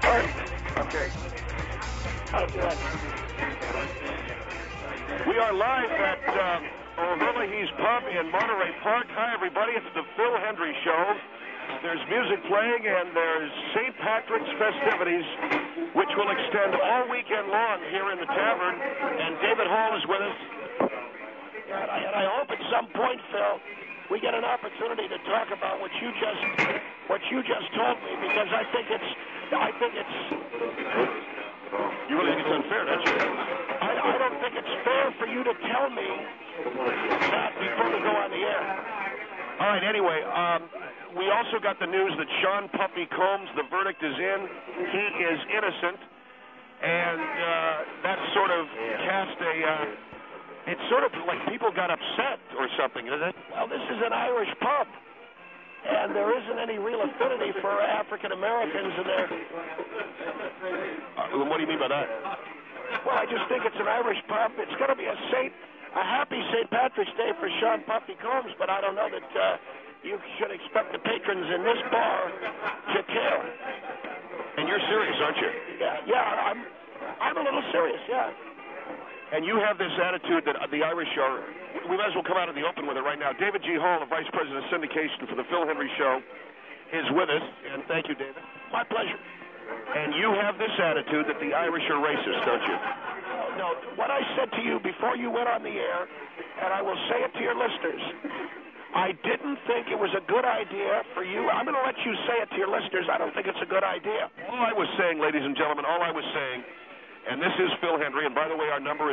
start? Okay. Okay. We are live at O'Herlihy's Pub in Monterey Park. Hi, everybody. It's the Phil Hendrie Show. There's music playing, and there's St. Patrick's festivities, which will extend all weekend long here in the tavern. And David Hall is with us. And I hope at some point, Phil, we get an opportunity to talk about what you just told me, because I think it's. You really think it's unfair, don't you? I don't think it's fair for you to tell me that before we go on the air. All right. Anyway, we also got the news that Sean Puffy Combs, the verdict is in. He is innocent, and that sort of cast a. It's sort of like people got upset or something, isn't it? Well, this is an Irish pub, and there isn't any real affinity for African Americans in there. What do you mean by that? Well, I just think it's an Irish pub. It's going to be a happy St. Patrick's Day for Sean Puffy Combs, but I don't know that you should expect the patrons in this bar to care. And you're serious, aren't you? Yeah, I'm a little serious, yeah. And you have this attitude that the Irish are, we might as well come out of the open with it right now. David G. Hall, the Vice President of Syndication for the Phil Hendrie Show, is with us. And thank you, David. My pleasure. And you have this attitude that the Irish are racist, don't you? No, what I said to you before you went on the air, and I will say it to your listeners, I didn't think it was a good idea for you. I'm going to let you say it to your listeners. I don't think it's a good idea. All I was saying, ladies and gentlemen, and this is Phil Hendrie, and by the way, our number is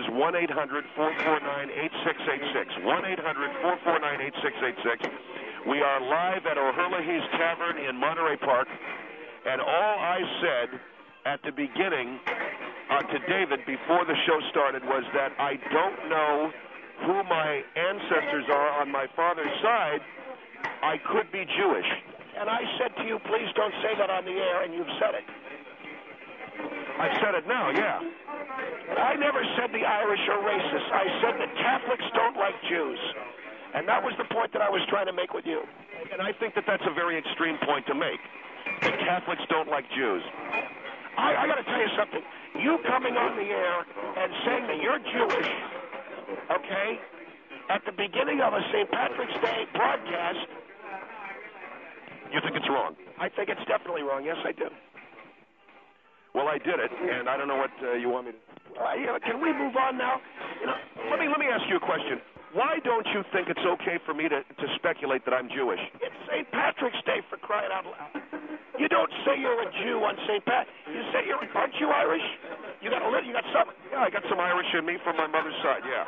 1-800-449-8686. 1-800-449-8686. We are live at O'Herlihy's Tavern in Monterey Park, and all I said at the beginning to David before the show started was that I don't know who my ancestors are on my father's side. I could be Jewish. And I said to you, please don't say that on the air, and you've said it. I've said it now, yeah. I never said the Irish are racist. I said that Catholics don't like Jews. And that was the point that I was trying to make with you. And I think that that's a very extreme point to make, that Catholics don't like Jews. I got to tell you something. You coming on the air and saying that you're Jewish, okay, at the beginning of a St. Patrick's Day broadcast. You think it's wrong? I think it's definitely wrong. Yes, I do. Well, I did it, and I don't know what you want me to. Can we move on now? Let me ask you a question. Why don't you think it's okay for me to speculate that I'm Jewish? It's St. Patrick's Day, for crying out loud. You don't say you're a Jew on St. Pat. You say aren't you Irish? You got some. Yeah, I got some Irish in me from my mother's side. Yeah.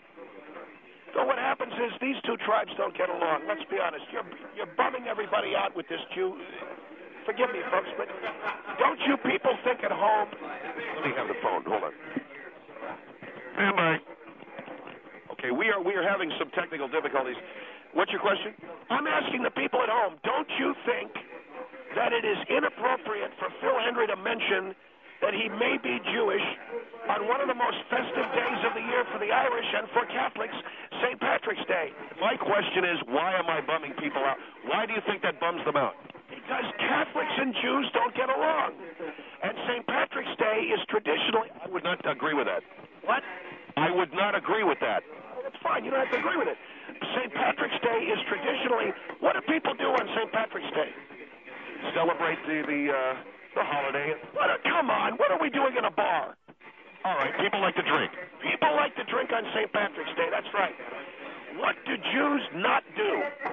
So what happens is these two tribes don't get along. Let's be honest. You're bumming everybody out with this Jew. Forgive me, folks, but don't you people think at home? Let me have the phone. Hold on. Stand by. Okay, we are having some technical difficulties. What's your question? I'm asking the people at home, don't you think that it is inappropriate for Phil Hendrie to mention that he may be Jewish on one of the most festive days of the year for the Irish and for Catholics, St. Patrick's Day? My question is, why am I bumming people out? Why do you think that bums them out? Because Catholics and Jews don't get along. And St. Patrick's Day is traditionally... I would not agree with that. What? I would not agree with that. That's fine. You don't have to agree with it. St. Patrick's Day is traditionally... What do people do on St. Patrick's Day? Celebrate the holiday. Come on. What are we doing in a bar? All right. People like to drink. People like to drink on St. Patrick's Day. That's right. What do Jews not do?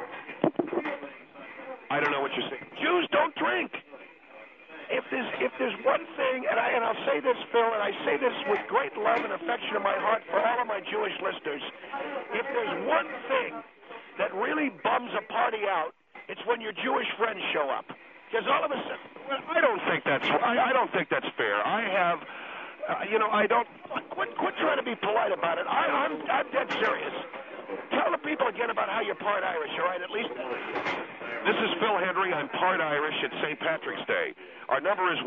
I don't know what you're saying. Jews don't drink. If there's one thing, and I'll say this, Phil, and I say this with great love and affection in my heart for all of my Jewish listeners, if there's one thing that really bums a party out, it's when your Jewish friends show up. Because all of a sudden, well, I don't think that's fair. I have, I don't. Quit trying to be polite about it. I'm dead serious. Tell the people again about how you're part Irish, all right? At least. This is Phil Hendrie. I'm part Irish at St. Patrick's Day. Our number is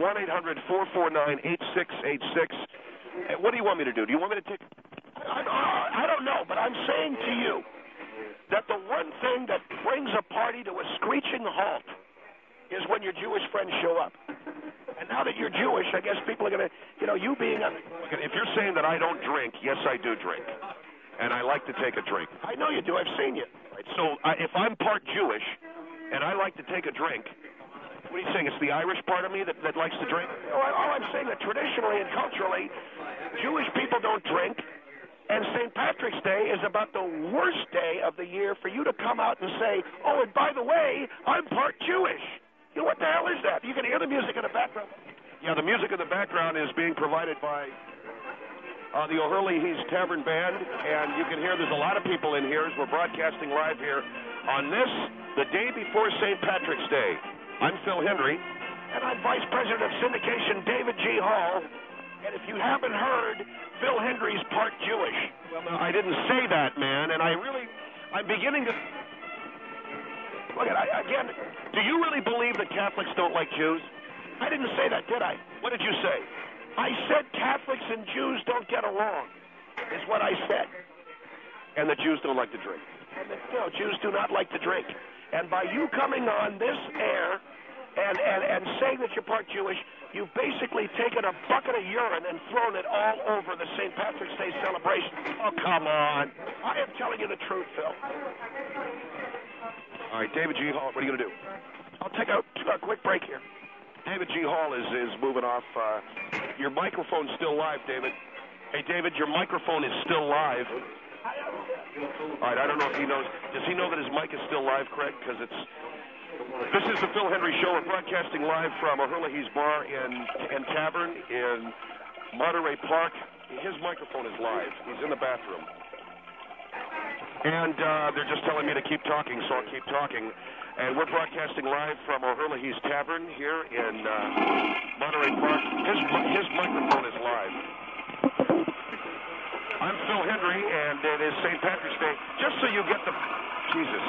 1-800-449-8686. What do you want me to do? Do you want me to take? I don't know, but I'm saying to you that the one thing that brings a party to a screeching halt is when your Jewish friends show up. And now that you're Jewish, I guess people are going to, you being a... If you're saying that I don't drink, yes, I do drink. And I like to take a drink. I know you do. I've seen you. Right, so if I'm part Jewish and I like to take a drink, what are you saying? It's the Irish part of me that likes to drink? All I'm saying that traditionally and culturally, Jewish people don't drink. And St. Patrick's Day is about the worst day of the year for you to come out and say, oh, and by the way, I'm part Jewish. What the hell is that? You can hear the music in the background. Yeah, the music in the background is being provided by the O'Hurley's Tavern Band, and you can hear there's a lot of people in here as we're broadcasting live here on this, the day before St. Patrick's Day. I'm Phil Hendry. And I'm Vice President of Syndication, David G. Hall. And if you haven't heard, Phil Hendry's part Jewish. Well, no, I didn't say that, man, and I'm beginning to... Look, again... Do you really believe that Catholics don't like Jews? I didn't say that, did I? What did you say? I said Catholics and Jews don't get along, is what I said. And the Jews don't like to drink. No, Jews do not like to drink. And by you coming on this air and saying that you're part Jewish, you've basically taken a bucket of urine and thrown it all over the St. Patrick's Day celebration. Oh, come on. I am telling you the truth, Phil. All right, David G. Hall, what are you going to do? I'll take a quick break here. David G. Hall is moving off. Your microphone's still live, David. Hey, David, your microphone is still live. All right, I don't know if he knows. Does he know that his mic is still live, Craig? Because this is the Phil Hendry Show. We're broadcasting live from O'Hurley's Bar and Tavern in Monterey Park. His microphone is live. He's in the bathroom. And they're just telling me to keep talking, so I'll keep talking. And we're broadcasting live from O'Hurley's Tavern here in Monterey Park. His microphone is live. I'm Phil Hendry, and it is St. Patrick's Day. Just so you get the... Jesus.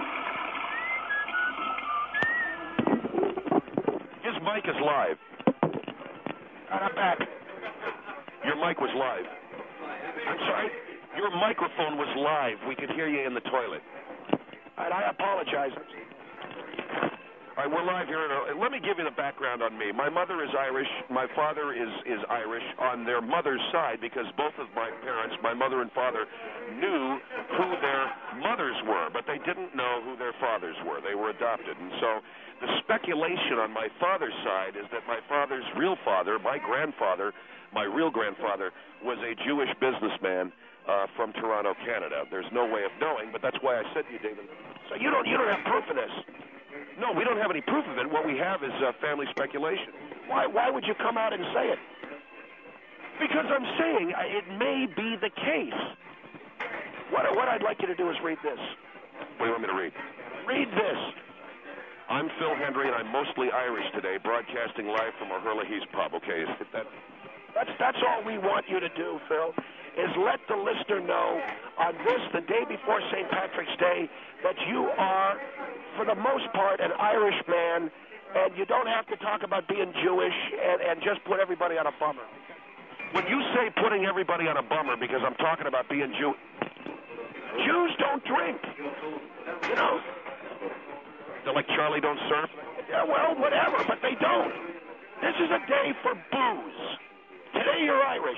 His mic is live. I'm back. Your mic was live. I'm sorry? Your microphone was live. We could hear you in the toilet. All right, I apologize. All right, we're live here. Let me give you the background on me. My mother is Irish. My father is Irish on their mother's side because both of my parents, my mother and father, knew who their mothers were, but they didn't know who their fathers were. They were adopted. And so the speculation on my father's side is that my father's real father, my grandfather, my real grandfather, was a Jewish businessman from Toronto, Canada. There's no way of knowing, but that's why I said to you, David. So you don't have proof of this? No, we don't have any proof of it. What we have is family speculation. Why would you come out and say it? Because I'm saying it may be the case. What I'd like you to do is read this. What do you want me to read? Read this. I'm Phil Hendry, and I'm mostly Irish today, broadcasting live from O'Hurley's pub. Okay, That's all we want you to do, Phil, is let the listener know on this, the day before St. Patrick's Day, that you are, for the most part, an Irish man, and you don't have to talk about being Jewish and just put everybody on a bummer. When you say putting everybody on a bummer because I'm talking about being Jewish... Jews don't drink, you know. They're like Charlie don't surf? Yeah, well, whatever, but they don't. This is a day for booze. Today you're Irish.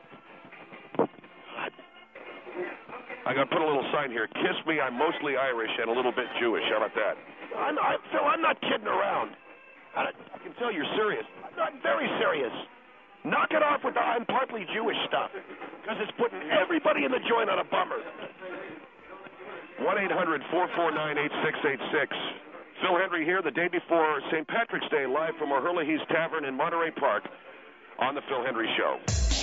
I got to put a little sign here. Kiss me, I'm mostly Irish and a little bit Jewish. How about that? Phil, I'm not kidding around. I can tell you're serious. I'm very serious. Knock it off with the I'm partly Jewish stuff, because it's putting everybody in the joint on a bummer. 1-800-449-8686. Phil Hendry here the day before St. Patrick's Day, live from O'Hurley's Tavern in Monterey Park on the Phil Hendry Show.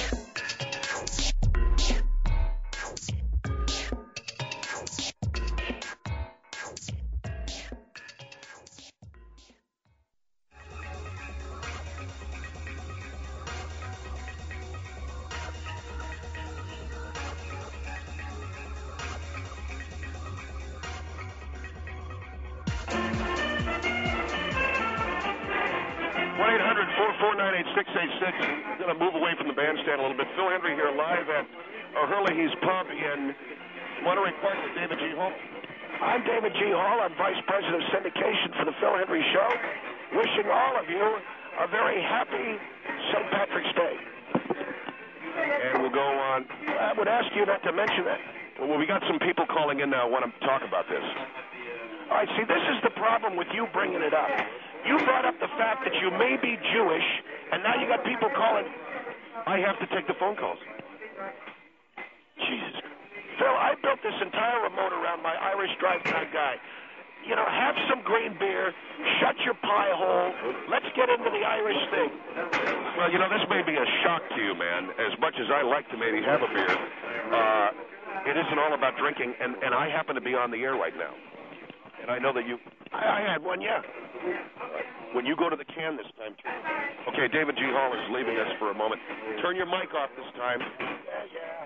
1-800-449-8686. Going to move away from the bandstand a little bit. Phil Hendry here live at O'Hurley's Pub in Monterey Park with David G. Hall. I'm David G. Hall. I'm Vice President of Syndication for the Phil Hendry Show. Wishing all of you a very happy St. Patrick's Day. And we'll go on. I would ask you not to mention that. Well, we got some people calling in now who want to talk about this. All right, see, this is the problem with you bringing it up. You brought up the fact that you may be Jewish, and now you got people calling. I have to take the phone calls. Jesus. Phil, I built this entire remote around my Irish drive-time guy. You know, have some green beer, shut your pie hole, let's get into the Irish thing. Well, you know, this may be a shock to you, man. As much as I like to maybe have a beer, it isn't all about drinking, and I happen to be on the air right now. And I know that you... I had one, yeah. When you go to the can this time, too. Okay, David G. Hall is leaving us for a moment. Turn your mic off this time. Yeah.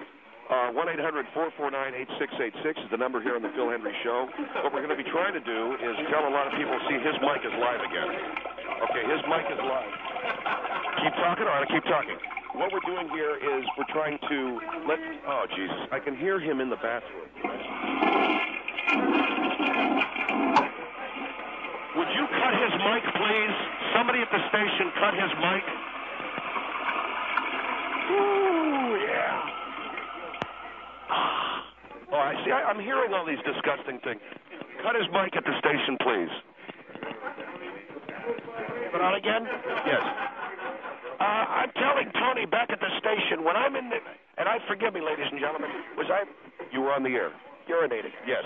1-800-449-8686 is the number here on the Phil Hendrie Show. What we're going to be trying to do is tell a lot of people, see, his mic is live again. Okay, his mic is live. Keep talking, all right, keep talking. What we're doing here is we're trying to let... Oh, Jesus, I can hear him in the bathroom. Would you cut his mic, please? Somebody at the station cut his mic. Ooh, yeah. Oh, I see. I'm hearing all these disgusting things. Cut his mic at the station, please. Put on again? Yes. I'm telling Tony back at the station, when I'm in the... And forgive me, ladies and gentlemen, was I... You were on the air. Urinating. Yes.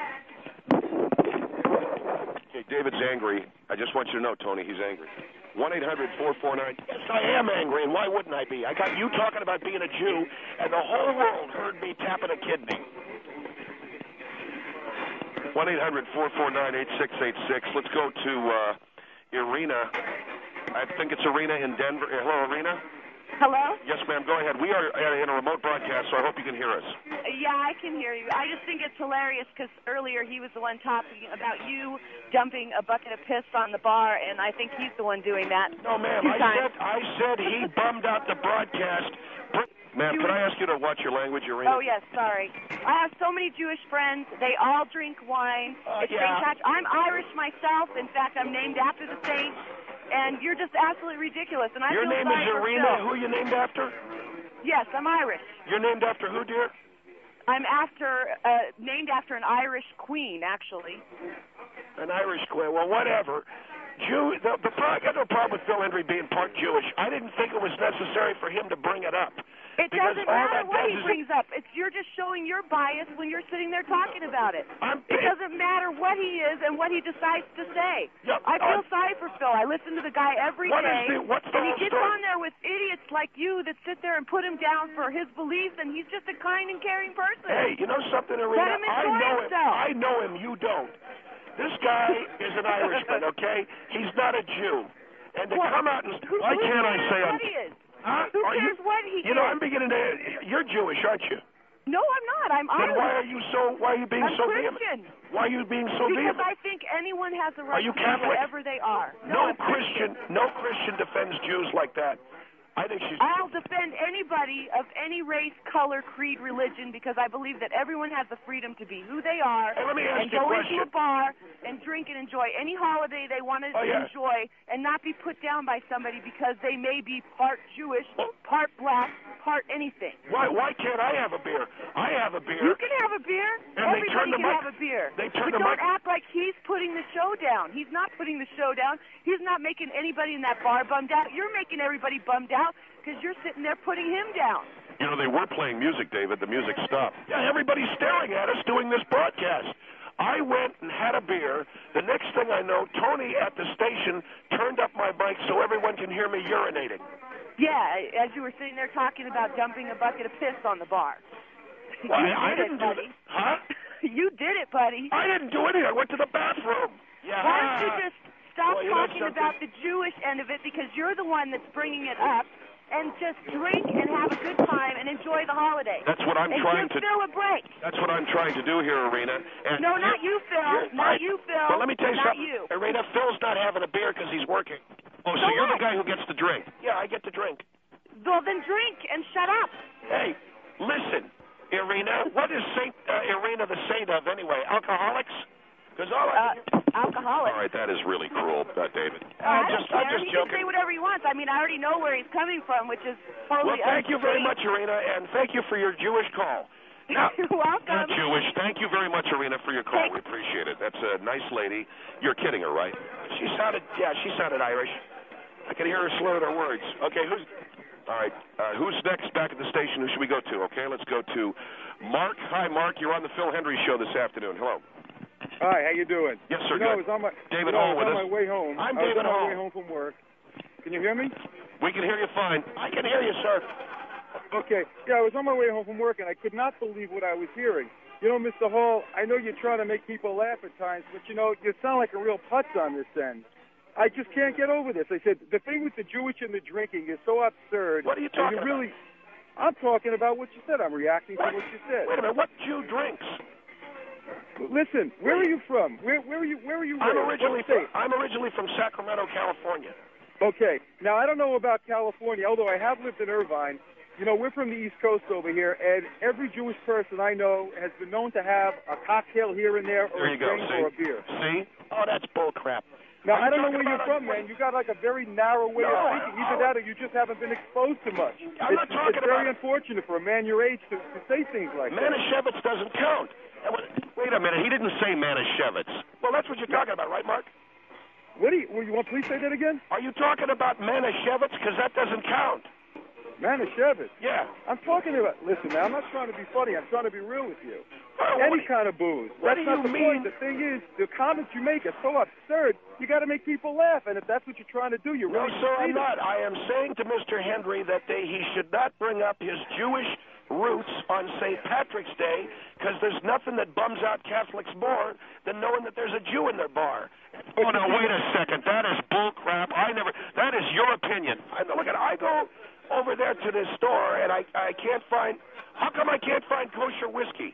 Okay, David's angry. I just want you to know, Tony, he's angry. 1-800-449... Yes, I am angry, and why wouldn't I be? I got you talking about being a Jew, and the whole world heard me tapping a kidney. 1-800-449-8686. Let's go to Irina. I think it's Irina in Denver. Hello, Irina? Hello? Yes, ma'am. Go ahead. We are in a remote broadcast, so I hope you can hear us. Yeah, I can hear you. I just think it's hilarious because earlier he was the one talking about you dumping a bucket of piss on the bar, and I think he's the one doing that. No, ma'am. I said he bummed out the broadcast. Ma'am, can I ask you to watch your language, Irina? Oh, yes, sorry. I have so many Jewish friends. They all drink wine. It's yeah. St. Patrick. I'm Irish myself. In fact, I'm named after the saint. And you're just absolutely ridiculous. And Your name is Irina. Who are you named after? Yes, I'm Irish. You're named after who, dear? I'm named after an Irish queen, actually. An Irish queen. Well, whatever. I got no problem with Phil Hendrie being part Jewish. I didn't think it was necessary for him to bring it up. It doesn't matter what he brings up. You're just showing your bias when you're sitting there talking about it. It doesn't matter what he is and what he decides to say. Yeah, I feel sorry for Phil. I listen to the guy every day, what's the and he whole gets story? on there with idiots like you that sit there and put him down for his beliefs, and he's just a kind and caring person. Hey, you know something, Irina? Let him enjoy himself. I know him. You don't. This guy is an Irishman, okay? He's not a Jew. And to come out and... Why can't I say what he is? Huh? Who cares what he is? You know, I'm beginning to... You're Jewish, aren't you? No, I'm not. I'm Irish. Then why are you being I'm so Christian. vehement? Why are you being so Because vehement? I think anyone has the right you to be Catholic? whatever they are. No I'm Christian defends Jews like that. I think she's... I'll defend anybody of any race, color, creed, religion, because I believe that everyone has the freedom to be who they are Hey, let me ask and you a go question. into a bar and drink and enjoy any holiday they want to enjoy and not be put down by somebody because they may be part Jewish, part black, part anything. Why can't I have a beer? I have a beer. You can have a beer. And they turn Everybody the can mic- have a beer. they turn But the don't mic- act like he's putting the show down. He's not putting the show down. He's not making anybody in that bar bummed out. You're making everybody bummed out because you're sitting there putting him down. You know, they were playing music, David. The music stopped. Yeah, everybody's staring at us doing this broadcast. I went and had a beer. The next thing I know, Tony at the station turned up my mic so everyone can hear me urinating. Yeah, as you were sitting there talking about dumping a bucket of piss on the bar. Well, You I did didn't it, do buddy. that. Huh? You did it, buddy. I didn't do anything. I went to the bathroom. Yeah. Why don't you just stop Well, you know talking something? about the Jewish end of it because you're the one that's bringing it up, and just drink and have a good time and enjoy the holiday. That's what I'm and trying give to... Phil a break. That's what I'm trying to do here, Irina. And No, not you, Phil. Not you, Phil. Well, let me tell you not something. you. Irina, Phil's not having a beer because he's working. Oh, so So you're what? the guy who gets to drink. Yeah, I get to drink. Well, then drink and shut up. Hey, listen, Irina, what is Irina the saint of anyway? Alcoholics? Because alcoholic. All right, that is really cruel, David. I'm just he joking. can say whatever he wants. I mean, I already know where he's coming from, which is totally Well, thank you very much, Irina, and thank you for your Jewish call. Now, You're welcome. Jewish. Thank you very much, Irina, for your call. We appreciate it. That's a nice lady. You're kidding her, right? She sounded Irish. I could hear her slur her words. Okay, all right, who's next back at the station? Who should we go to? Okay, let's go to Mark. Hi, Mark. You're on the Phil Hendry Show this afternoon. Hello. Hi, how you doing? Yes, sir. I good. was on my David Hall with us. on my way home. I'm David David Hall. On my way home from work. Can you hear me? We can hear you fine. I can hear you, sir. Okay. Yeah, I was on my way home from work, and I could not believe what I was hearing. You know, Mr. Hall, I know you're trying to make people laugh at times, but, you know, you sound like a real putz on this end. I just can't get over this. I said, the thing with the Jewish and the drinking is so absurd. What are you talking about? I'm talking about what you said. I'm reacting to what you said. Wait a minute. What Jew drinks? Listen, where are you from? Where are you I'm raised? originally from Sacramento, California. Okay. Now, I don't know about California, although I have lived in Irvine. You know, we're from the East Coast over here, and every Jewish person I know has been known to have a cocktail here and there, or a drink, or a beer. See? Oh, that's bull crap. Now, I don't know where you're from, man. You got like a very narrow way of thinking. Either that or you just haven't been exposed to much. It's very unfortunate for a man your age to say things like that. Manischewitz doesn't count. Wait a minute. He didn't say Manischewitz. Well, that's what you're talking about, right, Mark? What do you want? Please say that again. Are you talking about Manischewitz? Because that doesn't count. Manischewitz? Yeah. I'm talking about. Listen, man, I'm not trying to be funny. I'm trying to be real with you. Any kind of booze. What That's do not you the mean? point. The thing is, the comments you make are so absurd. You got to make people laugh, and if that's what you're trying to do, you're really No, sir, I'm succeeding. not. I am saying to Mr. Hendry that he should not bring up his Jewish roots on St. Patrick's Day, because there's nothing that bums out Catholics more than knowing that there's a Jew in their bar. Oh, no, wait a second. That is bull crap. That is your opinion. I go over there to this store, and I can't find. How come I can't find kosher whiskey?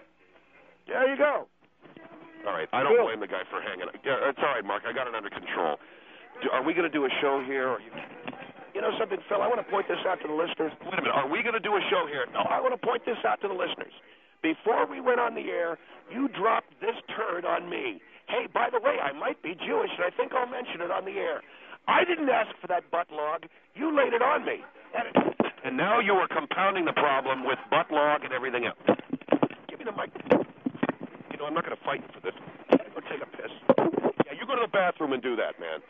There you go. All right, I don't blame the guy for hanging. Yeah, it's all right, Mark. I got it under control. Are we going to do a show here? You know something, Phil? I want to point this out to the listeners. Wait a minute. Are we going to do a show here? No, I want to point this out to the listeners. Before we went on the air, you dropped this turd on me. Hey, by the way, I might be Jewish, and I think I'll mention it on the air. I didn't ask for that butt log. You laid it on me. And now you are compounding the problem with butt log and everything else. Give me the mic. You know, I'm not going to fight for this. Go take a piss. Yeah, you go to the bathroom and do that, man.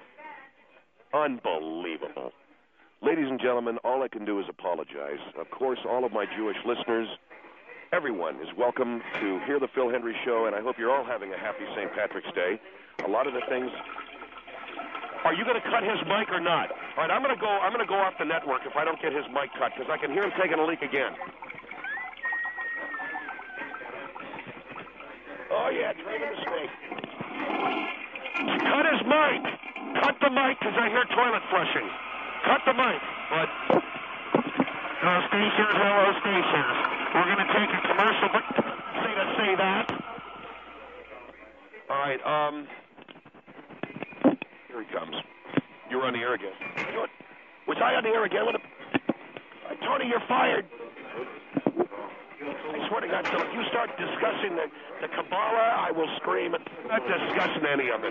Unbelievable. Ladies and gentlemen, all I can do is apologize. Of course, all of my Jewish listeners, everyone is welcome to hear the Phil Hendry Show, and I hope you're all having a happy St. Patrick's Day. A lot of the things. Are you going to cut his mic or not? All right, I'm going to go off the network if I don't get his mic cut, because I can hear him taking a leak again. Oh yeah, training mistake. Cut his mic. Cut the mic, because I hear toilet flushing. Cut the mic. But hello stations. We're going to take a commercial, but say that. All right. Here he comes. You're on the air again. Was I on the air again? Tony, you're fired. I swear to God, Phil, if you start discussing the Kabbalah, I will scream. I'm not discussing any of it.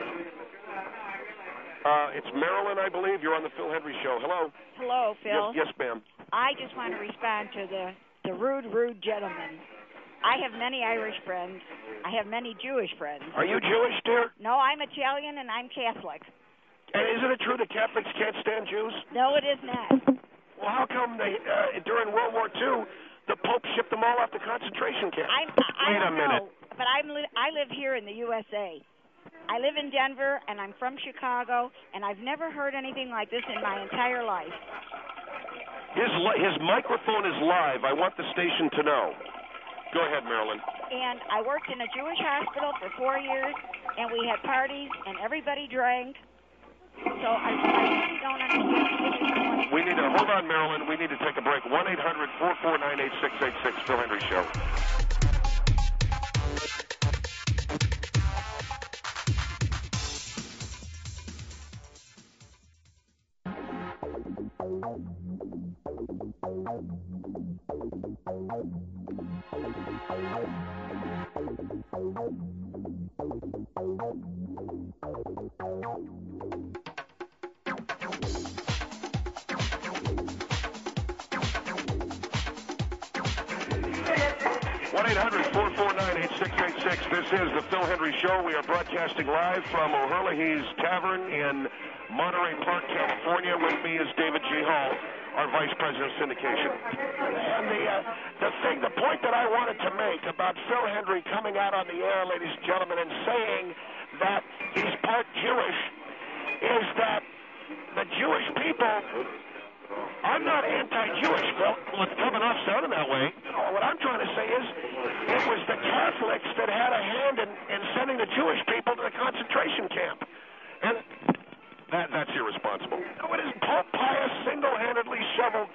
It's Marilyn, I believe. You're on the Phil Hendry Show. Hello. Hello, Phil. Yes, ma'am. I just want to respond to the rude gentleman. I have many Irish friends. I have many Jewish friends. Are you Jewish, dear? No, I'm Italian and I'm Catholic. And isn't it true that Catholics can't stand Jews? No, it is not. Well, how come during World War II, the Pope shipped them all off to concentration camps? Wait a minute. But I live here in the USA. I live in Denver, and I'm from Chicago, and I've never heard anything like this in my entire life. His microphone is live. I want the station to know. Go ahead, Marilyn. And I worked in a Jewish hospital for 4 years, and we had parties, and everybody drank. So I really don't understand. We need to hold on, Marilyn. We need to take a break. 1-800-449-8686. Phil Hendry Show. 1-800-449-8686. This is the Phil Hendrie Show. We are broadcasting live from O'Herlihy's Tavern in Monterey Park, California. With me is David G. Hall, our Vice President of Syndication. And the point that I wanted to make about Phil Hendrie coming out on the air, ladies and gentlemen, and saying that he's part Jewish is that the Jewish people, I'm not anti-Jewish, Phil. Well, it's coming off sounding that way. No, what I'm trying to say is it was the Catholics that had a hand in sending the Jewish people to the concentration camp. And that's irresponsible. No, it is. Pope Pius single-handedly shoveled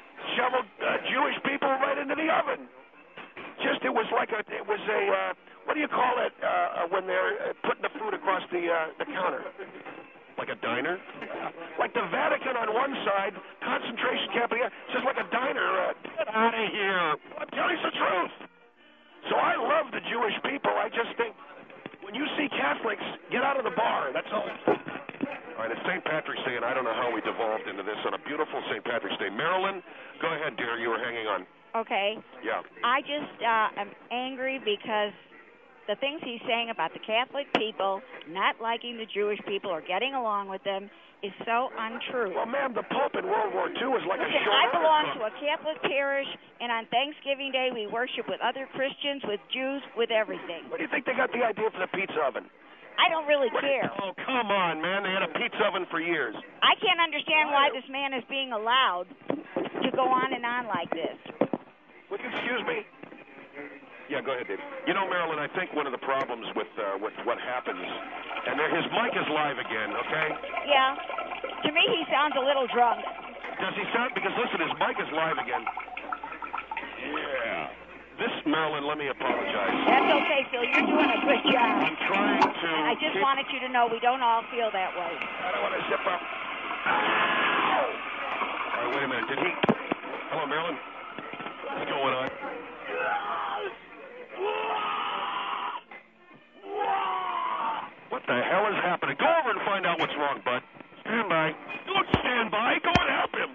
Jewish people right into the oven. It was a what do you call it when they're putting the food across the counter? Like a diner? Like the Vatican on one side, concentration camp on the other. It's just like a diner. Get out of here. I'm telling you the truth. So I love the Jewish people. I just think when you see Catholics, get out of the bar. That's all. All right, it's St. Patrick's Day, and I don't know how we devolved into this on a beautiful St. Patrick's Day. Marilyn, go ahead, dear. You were hanging on. Okay. Yeah. I just am angry because the things he's saying about the Catholic people not liking the Jewish people or getting along with them is so untrue. Well, ma'am, the Pope in World War II was like a short... I belong to a Catholic parish, and on Thanksgiving Day we worship with other Christians, with Jews, with everything. Where do you think they got the idea for the pizza oven? I don't really care. Oh, come on, man. They had a pizza oven for years. I can't understand why this man is being allowed to go on and on like this. Would you excuse me? Yeah, go ahead, Dave. You know, Marilyn, I think one of the problems with what happens, and his mic is live again, okay? Yeah. To me, he sounds a little drunk. Does he sound? Because, listen, his mic is live again. Yeah. This, Marilyn, let me apologize. That's okay, Phil. You're doing a good job. I'm trying to... And I just wanted you to know we don't all feel that way. I don't want to zip up. Ow! All right, wait a minute. Did he... Hello, Marilyn? What's going on? What the hell is happening? Go over and find out what's wrong, bud. Stand by. Don't stand by. Go and help him.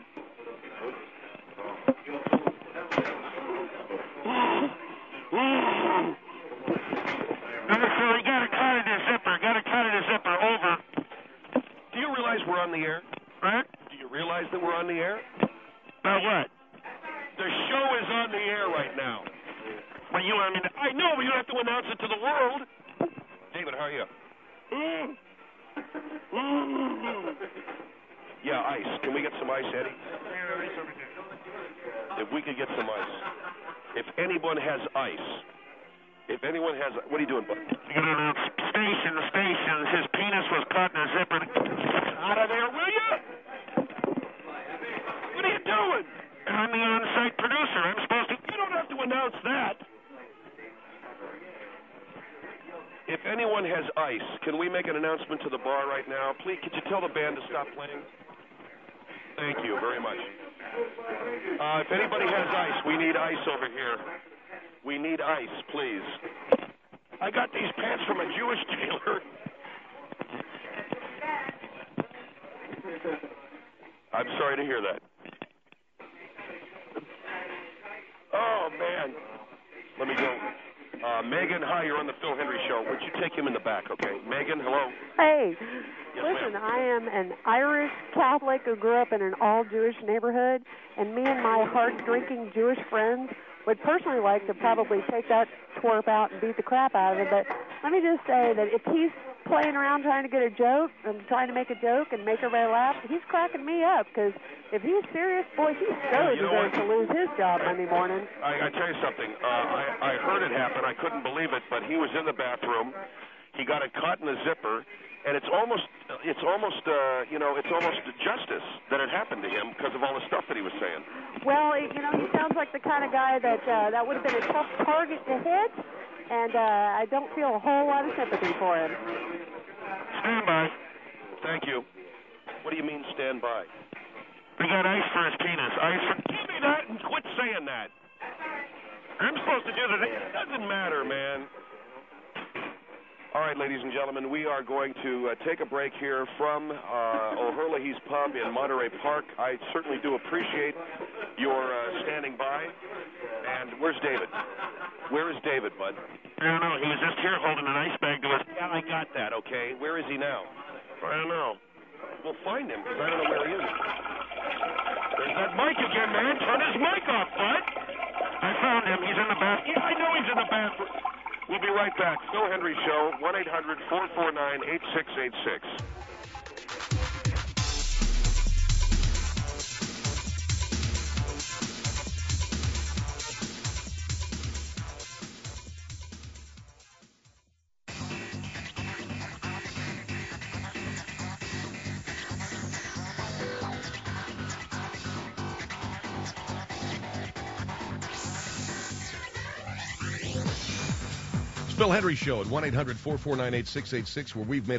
So he got a cut in his zipper. Over. Do you realize we're on the air? Right? Do you realize that we're on the air? About what? The show is on the air right now. Well, I know, but you have to announce it to the world. David, how are you? Yeah, ice. Can we get some ice, Eddie? If we could get some ice. If anyone has ice. What are you doing, bud? You gotta announce station. His penis was caught in a zipper. Out of there, will you? What are you doing? I'm the on-site producer. I'm supposed to... You don't have to announce that. If anyone has ice, can we make an announcement to the bar right now? Please, could you tell the band to stop playing? Thank you very much. If anybody has ice, we need ice over here. We need ice, please. I got these pants from a Jewish tailor. I'm sorry to hear that. Oh, man. Let me go. Megan, hi, you're on the Phil Hendrie Show. Would you take him in the back, okay? Megan, hello. Hey, yes, listen, ma'am. I am an Irish Catholic who grew up in an all-Jewish neighborhood, and me and my hard-drinking Jewish friends would personally like to probably take that twerp out and beat the crap out of him. But let me just say that if he's playing around trying to get a joke and trying to make a joke and make everybody laugh, he's cracking me up, because if he's serious, boy, he surely deserves to lose his job Monday morning. I tell you something. I heard it happen. I couldn't believe it, but he was in the bathroom. He got it caught in the zipper, and it's almost justice that it happened to him because of all the stuff that he was saying. Well, he sounds like the kind of guy that would have been a tough target to hit, and I don't feel a whole lot of sympathy for him. Stand by. Thank you. What do you mean, stand by? We got ice for his penis. Give me that and quit saying that. I'm supposed to do the thing. It doesn't matter, man. All right, ladies and gentlemen, we are going to take a break here from O'Herlihy's Pub in Monterey Park. I certainly do appreciate your standing by. And where's David? Where is David, bud? I don't know. He was just here holding an ice bag to us. Yeah, I got that, okay. Where is he now? I don't know. Well, find him, because I don't know where he is. There's that mic again, man. Turn his mic off, bud. I found him. He's in the bathroom. Yeah, I know he's in the bathroom. We'll be right back. Phil Hendrie Show, 1-800-449-8686. Phil Hendrie Show at 1-800-449-8686, where we've made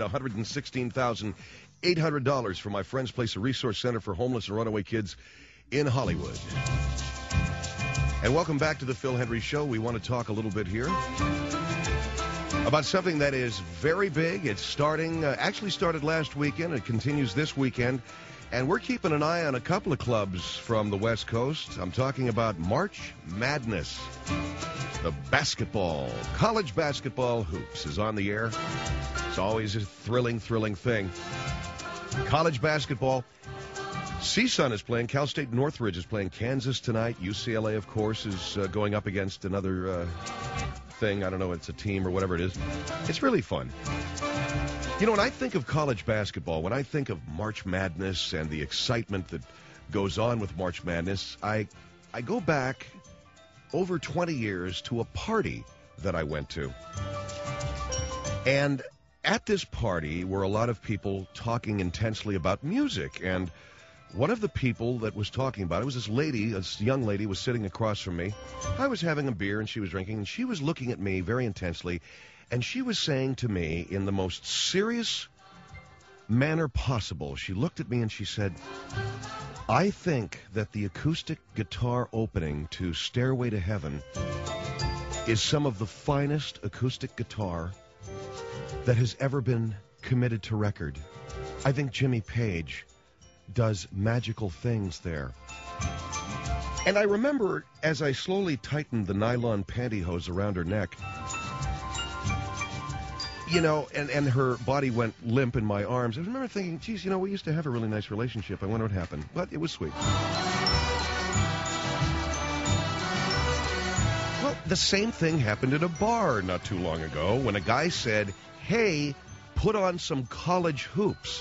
$116,800 for my friend's place, a resource center for homeless and runaway kids in Hollywood. And welcome back to the Phil Hendrie Show. We want to talk a little bit here about something that is very big. It's starting, actually started last weekend. It continues this weekend. And we're keeping an eye on a couple of clubs from the West Coast. I'm talking about March Madness. The basketball, college basketball hoops is on the air. It's always a thrilling thing. College basketball. CSUN is playing. Cal State Northridge is playing Kansas tonight. UCLA, of course, is going up against another thing. I don't know, it's a team or whatever it is. It's really fun. You know, when I think of college basketball, when I think of March Madness and the excitement that goes on with March Madness, I go back over 20 years to a party that I went to. And at this party were a lot of people talking intensely about music. And one of the people that was talking about it was this lady, this young lady was sitting across from me. I was having a beer and she was drinking, and she was looking at me very intensely. And she was saying to me in the most serious manner possible, she looked at me and she said, I think that the acoustic guitar opening to Stairway to Heaven is some of the finest acoustic guitar that has ever been committed to record. I think Jimmy Page does magical things there. And I remember as I slowly tightened the nylon pantyhose around her neck, you know, and her body went limp in my arms. I remember thinking, geez, you know, we used to have a really nice relationship. I wonder what happened. But it was sweet. Well, the same thing happened at a bar not too long ago when a guy said, hey, put on some college hoops.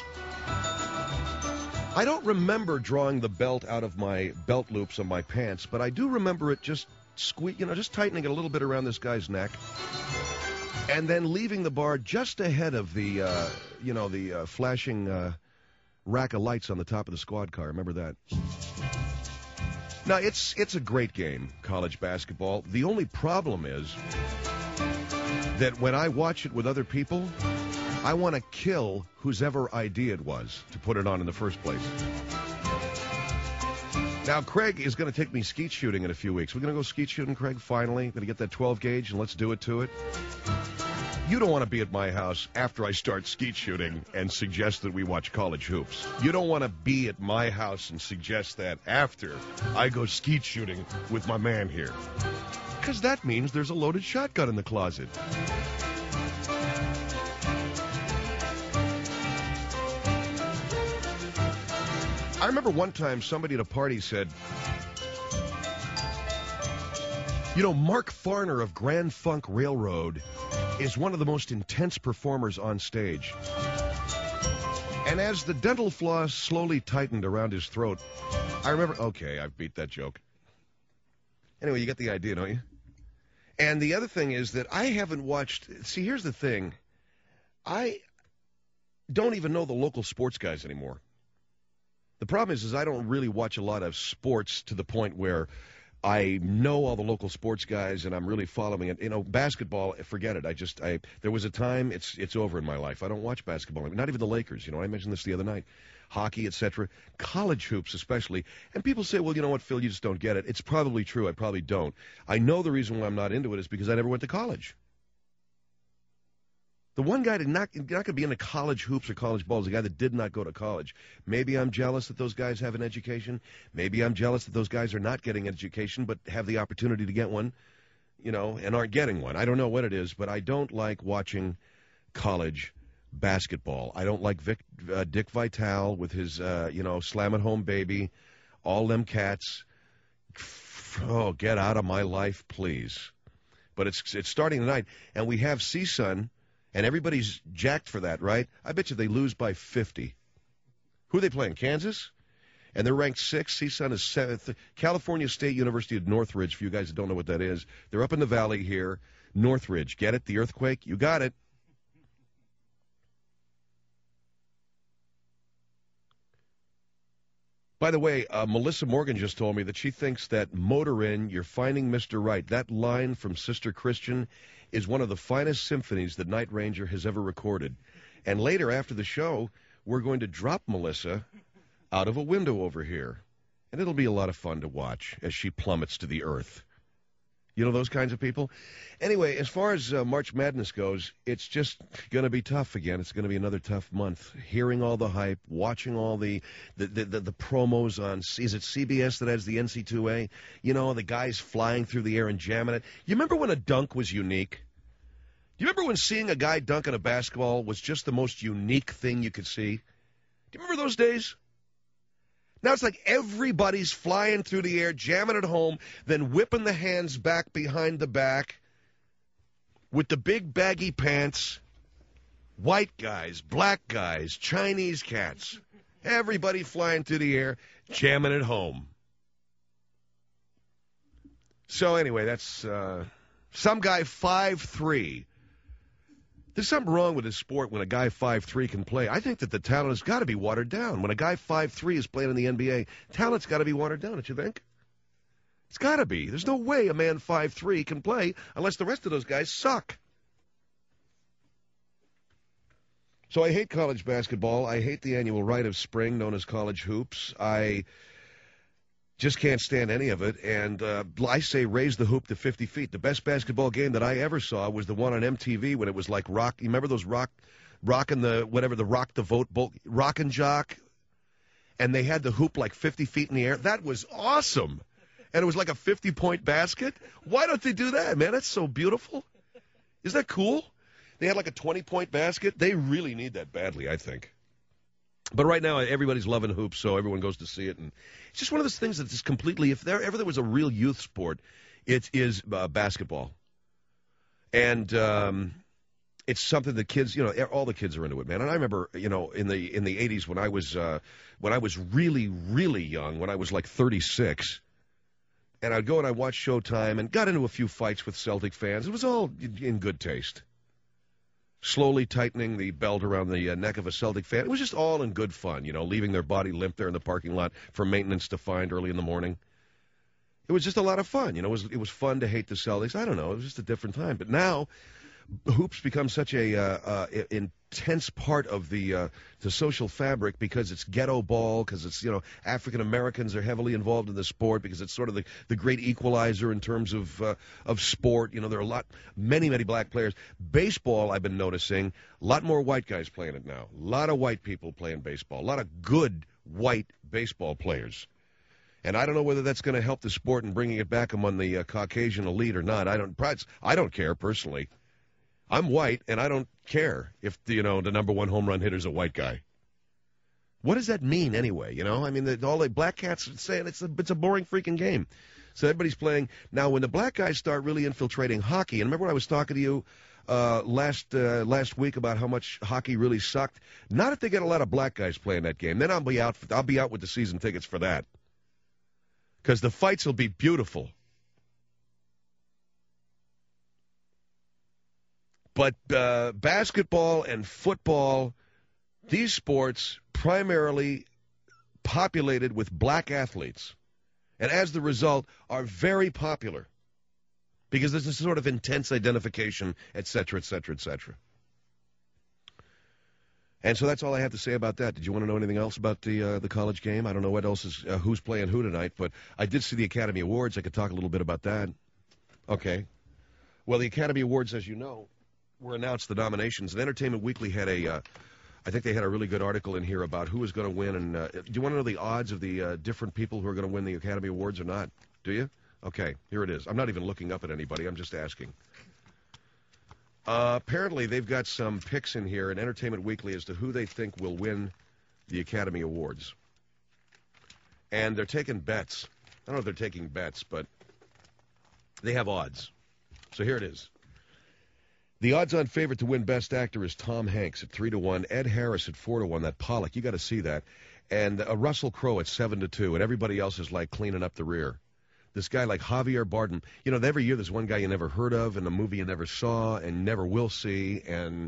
I don't remember drawing the belt out of my belt loops on my pants, but I do remember it just just tightening it a little bit around this guy's neck. And then leaving the bar just ahead of the, the flashing rack of lights on the top of the squad car. Remember that? Now, it's a great game, college basketball. The only problem is that when I watch it with other people, I want to kill whose ever idea it was to put it on in the first place. Now, Craig is going to take me skeet shooting in a few weeks. We're going to go skeet shooting, Craig, finally. Going to get that 12 gauge, and let's do it to it. You don't want to be at my house after I start skeet shooting and suggest that we watch college hoops. You don't want to be at my house and suggest that after I go skeet shooting with my man here. Because that means there's a loaded shotgun in the closet. I remember one time somebody at a party said, you know, Mark Farner of Grand Funk Railroad is one of the most intense performers on stage. And as the dental floss slowly tightened around his throat, I remember, okay, I've beat that joke. Anyway, you get the idea, don't you? And the other thing is that I haven't watched, see, here's the thing. I don't even know the local sports guys anymore. The problem is I don't really watch a lot of sports to the point where I know all the local sports guys and I'm really following it. You know, basketball, forget it. There was a time, it's over in my life. I don't watch basketball, not even the Lakers. You know, I mentioned this the other night. Hockey, etc. College hoops especially. And people say, well, you know what, Phil, you just don't get it. It's probably true. I probably don't. I know the reason why I'm not into it is because I never went to college. The one guy that not going to be into college hoops or college ball is the guy that did not go to college. Maybe I'm jealous that those guys have an education. Maybe I'm jealous that those guys are not getting an education but have the opportunity to get one, and aren't getting one. I don't know what it is, but I don't like watching college basketball. I don't like Dick Vitale with his, slam at home baby, all them cats. Oh, get out of my life, please. But it's starting tonight, and we have CSUN, and everybody's jacked for that, right? I bet you they lose by 50. Who are they playing, Kansas? And they're ranked 6th. CSUN is 7th. California State University of Northridge, for you guys that don't know what that is. They're up in the valley here. Northridge, get it? The earthquake? You got it. By the way, Melissa Morgan just told me that she thinks that Motor Inn, You're Finding Mr. Right, that line from Sister Christian is one of the finest symphonies that Night Ranger has ever recorded. And later, after the show, we're going to drop Melissa out of a window over here. And it'll be a lot of fun to watch as she plummets to the earth. You know those kinds of people? Anyway, as far as March Madness goes, it's just going to be tough again. It's going to be another tough month. Hearing all the hype, watching all the promos on, is it CBS that has the NC2A? The guys flying through the air and jamming it. You remember when a dunk was unique? Do you remember when seeing a guy dunk on a basketball was just the most unique thing you could see? Do you remember those days? Now it's like everybody's flying through the air, jamming it home, then whipping the hands back behind the back with the big baggy pants. White guys, black guys, Chinese cats. Everybody flying through the air, jamming it home. So anyway, that's some guy 5'3". There's something wrong with this sport when a guy 5'3" can play. I think that the talent has got to be watered down. When a guy 5'3" is playing in the NBA, talent's got to be watered down, don't you think? It's got to be. There's no way a man 5'3" can play unless the rest of those guys suck. So I hate college basketball. I hate the annual rite of spring known as college hoops. I just can't stand any of it, and I say raise the hoop to 50 feet. The best basketball game that I ever saw was the one on MTV when it was like rock. You remember those rock the rock and jock? And they had the hoop like 50 feet in the air. That was awesome. And it was like a 50-point basket. Why don't they do that, man? That's so beautiful. Isn't that cool? They had like a 20-point basket. They really need that badly, I think. But right now, everybody's loving hoops, so everyone goes to see it. And it's just one of those things that's just completely, if there ever was a real youth sport, it is basketball. And it's something that kids, all the kids are into it, man. And I remember, in the 80s when I was really, really young, when I was like 36, and I'd go and I'd watch Showtime and got into a few fights with Celtic fans. It was all in good taste. Slowly tightening the belt around the neck of a Celtic fan. It was just all in good fun, leaving their body limp there in the parking lot for maintenance to find early in the morning. It was just a lot of fun. It was fun to hate the Celtics. I don't know. It was just a different time. But now, hoops become such a intense part of the social fabric because it's ghetto ball, because it's, African Americans are heavily involved in the sport, because it's sort of the great equalizer in terms of sport. There are many black players. Baseball, I've been noticing, a lot more white guys playing it now. A lot of white people playing baseball. A lot of good white baseball players. And I don't know whether that's going to help the sport and bringing it back among the Caucasian elite or not. I don't care personally. I'm white, and I don't care if, the number one home run hitter's a white guy. What does that mean anyway, I mean, all the black cats are saying it's a boring freaking game. So everybody's playing. Now, when the black guys start really infiltrating hockey, and remember when I was talking to you last week about how much hockey really sucked? Not if they get a lot of black guys playing that game. Then I'll be out with the season tickets for that. Because the fights will be beautiful. But basketball and football, these sports primarily populated with black athletes. And as the result, are very popular. Because there's this sort of intense identification, et cetera, et cetera, et cetera. And so that's all I have to say about that. Did you want to know anything else about the college game? I don't know what else is, who's playing who tonight, but I did see the Academy Awards. I could talk a little bit about that. Okay. Well, the Academy Awards, as you know, were announced the nominations, and Entertainment Weekly had I think they had a really good article in here about who was going to win. And do you want to know the odds of the different people who are going to win the Academy Awards or not? Do you? Okay, here it is. I'm not even looking up at anybody. I'm just asking. Apparently, they've got some picks in here in Entertainment Weekly as to who they think will win the Academy Awards. And they're taking bets. I don't know if they're taking bets, but they have odds. So here it is. The odds-on favorite to win Best Actor is Tom Hanks at 3-1, Ed Harris at 4-1. That Pollock, you got to see that, and Russell Crowe at 7-2, and everybody else is like cleaning up the rear. This guy like Javier Bardem, you know, every year there's one guy you never heard of in a movie you never saw and never will see, and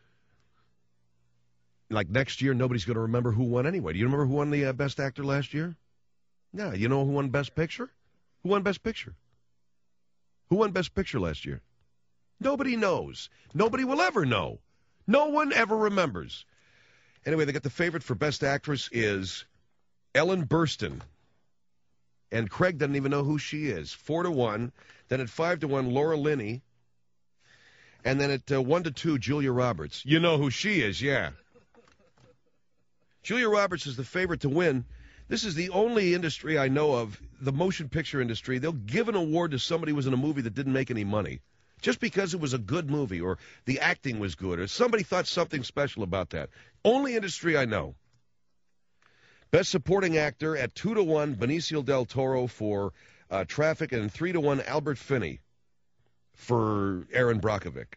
like next year nobody's going to remember who won anyway. Do you remember who won the Best Actor last year? No, you know who won Best Picture? Who won Best Picture? Who won Best Picture last year? Nobody knows. Nobody will ever know. No one ever remembers. Anyway, they got the favorite for Best Actress is Ellen Burstyn. And Craig doesn't even know who she is. 4-1. Then at 5-1, Laura Linney. And then at 1-2, Julia Roberts. You know who she is, yeah. Julia Roberts is the favorite to win. This is the only industry I know of, the motion picture industry. They'll give an award to somebody who was in a movie that didn't make any money, just because it was a good movie or the acting was good or somebody thought something special about that. Only industry I know. Best Supporting Actor at 2-1, Benicio del Toro for Traffic, and 3-1, Albert Finney for Erin Brockovich.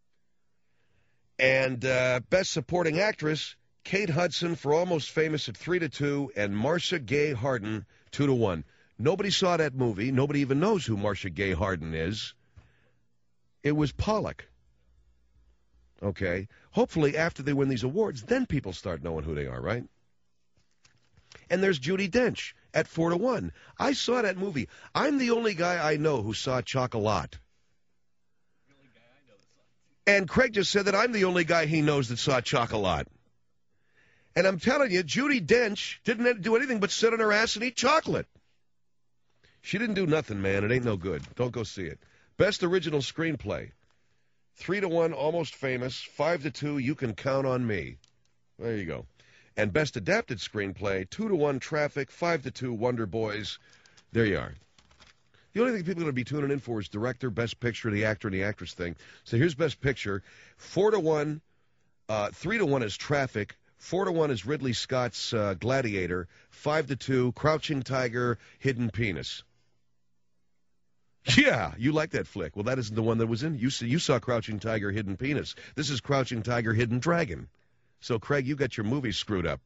And Best Supporting Actress, Kate Hudson for Almost Famous at 3-2, and Marcia Gay Harden 2-1. Nobody saw that movie. Nobody even knows who Marcia Gay Harden is. It was Pollock. Okay. Hopefully, after they win these awards, then people start knowing who they are, right? And there's Judi Dench at 4-1. I saw that movie. I'm the only guy I know who saw Chocolat. And Craig just said that I'm the only guy he knows that saw Chocolat. And I'm telling you, Judi Dench didn't do anything but sit on her ass and eat chocolate. She didn't do nothing, man. It ain't no good. Don't go see it. Best Original Screenplay. 3-1, Almost Famous. 5-2, You Can Count on Me. There you go. And Best Adapted Screenplay, 2-1, Traffic. 5-2, Wonder Boys. There you are. The only thing people are going to be tuning in for is director, Best Picture, the actor, and the actress thing. So here's Best Picture. 4-1, 3-1 is Traffic. 4-1 is Ridley Scott's Gladiator. 5-2, Crouching Tiger, Hidden Penis. Yeah, you like that flick. Well, that isn't the one that was in. You saw Crouching Tiger, Hidden Penis. This is Crouching Tiger, Hidden Dragon. So, Craig, you got your movies screwed up.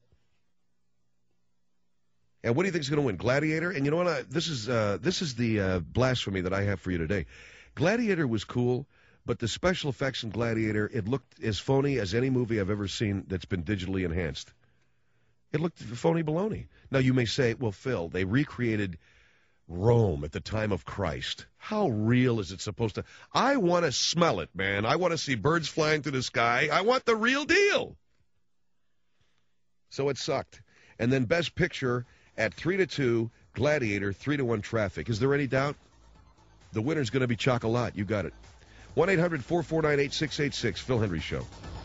And what do you think is going to win? Gladiator? And you know what? This is the blasphemy that I have for you today. Gladiator was cool, but the special effects in Gladiator, it looked as phony as any movie I've ever seen that's been digitally enhanced. It looked phony baloney. Now, you may say, well, Phil, they recreated Rome at the time of Christ. How real is it supposed to? I want to smell it, man. I want to see birds flying through the sky. I want the real deal. So it sucked. And then Best Picture at 3-2, Gladiator, 3-1, Traffic. Is there any doubt? The winner's going to be Chocolat. You got it. 1-800-449-8686, Phil Hendrie Show.